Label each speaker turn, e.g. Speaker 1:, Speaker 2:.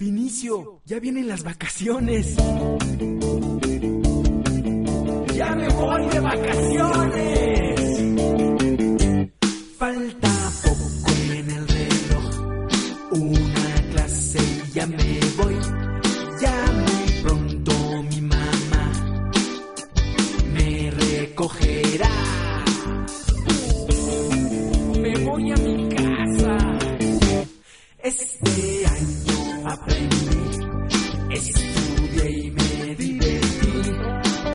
Speaker 1: Vinicio, ya vienen las vacaciones.
Speaker 2: ¡Ya me voy de vacaciones!
Speaker 1: Falta poco en el reloj, una clase y ya me voy. Ya muy pronto mi mamá me recogerá.
Speaker 2: Me voy a mi casa.
Speaker 1: Este año aprendí